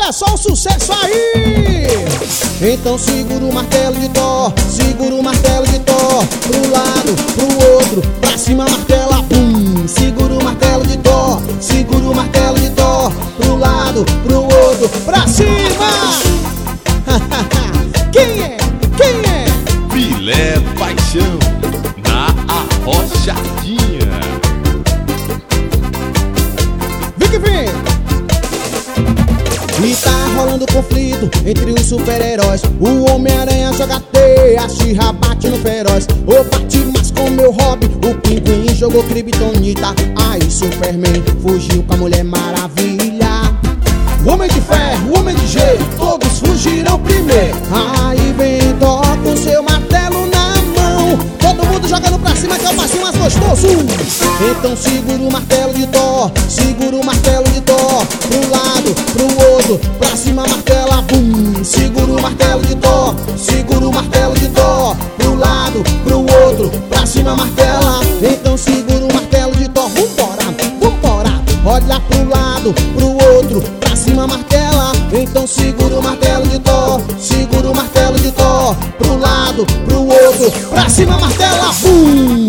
Olha só o sucesso aí! Então segura o martelo de Thor, segura o martelo de Thor, pro lado, pro outro, pra cima martela, bum. Segura o martelo de Thor, segura o martelo de Thor, pro lado, pro outro, pra cima! Quem é? Quem é? Filé Paixão, na Arrochadinha. Vem que vem! E tá rolando conflito entre os super-heróis. O Homem-Aranha joga teia, a She-Ra bate no feroz. O Batman com meu hobby, o Pinguim jogou Kryptonita. Aí Superman fugiu com a Mulher Maravilha. O Homem de Ferro, o Homem de Gelo, todos fugiram primeiro. Aí vem Thor com seu martelo na mão. Todo mundo jogando pra cima, que é o passinho mais gostoso. Então segura o martelo de Thor, segura o martelo de Thor, pro lado, pro outro, pra cima martela, bum. Segura o martelo de Thor, segura o martelo de Thor, pro lado, pro outro, pra cima martela. Então segura o martelo de Thor, vambora, vambora. Olha pro lado, pro outro, pra cima martela. Então segura o martelo de Thor, segura o martelo de Thor, pro lado, pro outro, pra cima martela, bum.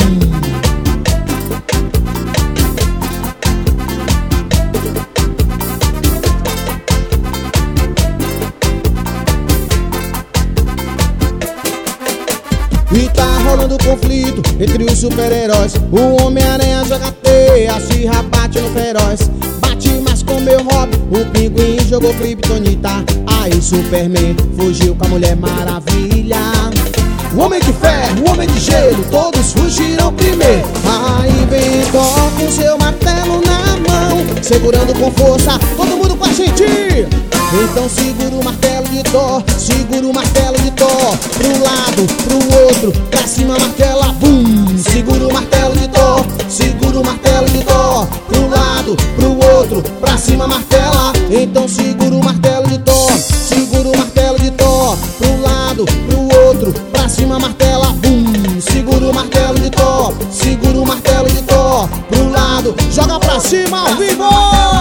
E tá rolando conflito entre os super-heróis. O Homem-Aranha joga teia, a She-Ra bate no feroz. Bate mais com meu hobby, o Pinguim jogou Kryptonita. Aí Superman fugiu com a Mulher Maravilha. O Homem de Ferro, o Homem de Gelo, todos fugiram primeiro. Aí vem Thor com seu martelo na mão, segurando com força, todo mundo com a gente. Então segura o martelo de Thor, segura o martelo de Thor, pro lado, pro outro, pra cima martela, bum. Segura o martelo de Thor, segura o martelo de Thor, pro lado, pro outro, pra cima martela. Então segura o martelo de Thor, segura o martelo de Thor, pro lado, pro outro, pra cima martela, bum. Segura o martelo de Thor, segura o martelo de Thor, pro lado, joga pra cima ao vivo!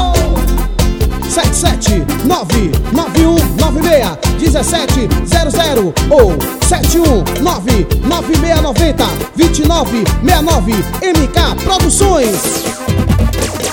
77991961700 ou 71996902969 MK Produções.